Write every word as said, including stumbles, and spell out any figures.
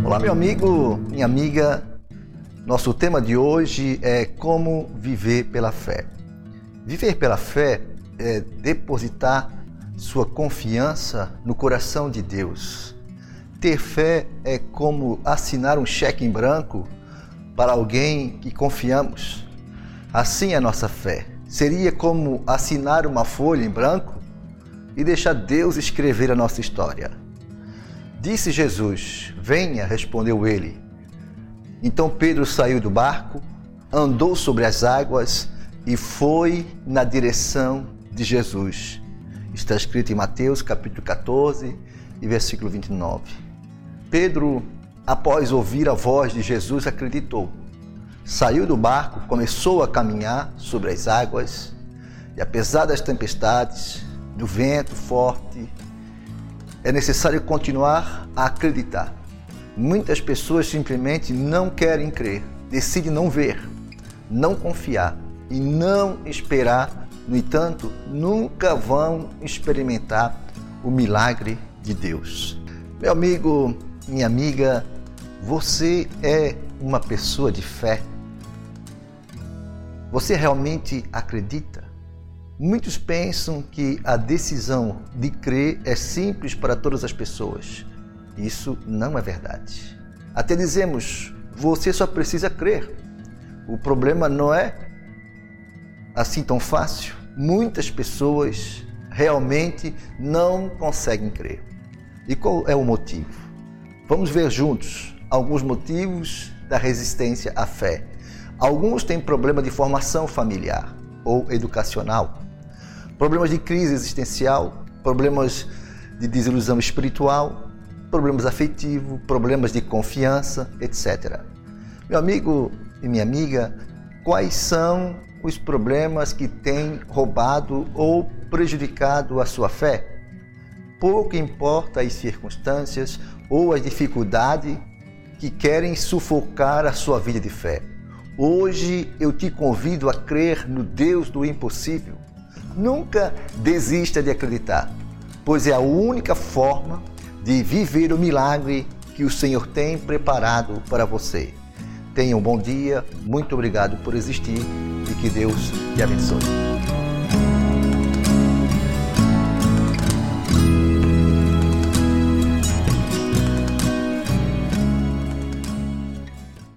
Olá, meu amigo, minha amiga. Nosso tema de hoje é como viver pela fé. Viver pela fé é depositar sua confiança no coração de Deus. Ter fé é como assinar um cheque em branco para alguém que confiamos. Assim é a nossa fé. Seria como assinar uma folha em branco e deixar Deus escrever a nossa história. Disse Jesus: venha, respondeu ele. Então Pedro saiu do barco, andou sobre as águas e foi na direção de Jesus. Está escrito em Mateus capítulo catorze e versículo vinte e nove. Pedro, após ouvir a voz de Jesus, acreditou. Saiu do barco, começou a caminhar sobre as águas e, apesar das tempestades, do vento forte, é necessário continuar a acreditar. Muitas pessoas simplesmente não querem crer, decidem não ver, não confiar e não esperar. No entanto, nunca vão experimentar o milagre de Deus. Meu amigo, minha amiga, você é uma pessoa de fé? Você realmente acredita? Muitos pensam que a decisão de crer é simples para todas as pessoas. Isso não é verdade. Até dizemos, você só precisa crer. O problema não é assim tão fácil. Muitas pessoas realmente não conseguem crer. E qual é o motivo? Vamos ver juntos alguns motivos da resistência à fé. Alguns têm problema de formação familiar ou educacional, problemas de crise existencial, problemas de desilusão espiritual, problemas afetivos, problemas de confiança, etcétera. Meu amigo e minha amiga, quais são os problemas que têm roubado ou prejudicado a sua fé? Pouco importa as circunstâncias ou a dificuldade que querem sufocar a sua vida de fé. Hoje eu te convido a crer no Deus do impossível. Nunca desista de acreditar, pois é a única forma de viver o milagre que o Senhor tem preparado para você. Tenha um bom dia, muito obrigado por existir e que Deus te abençoe.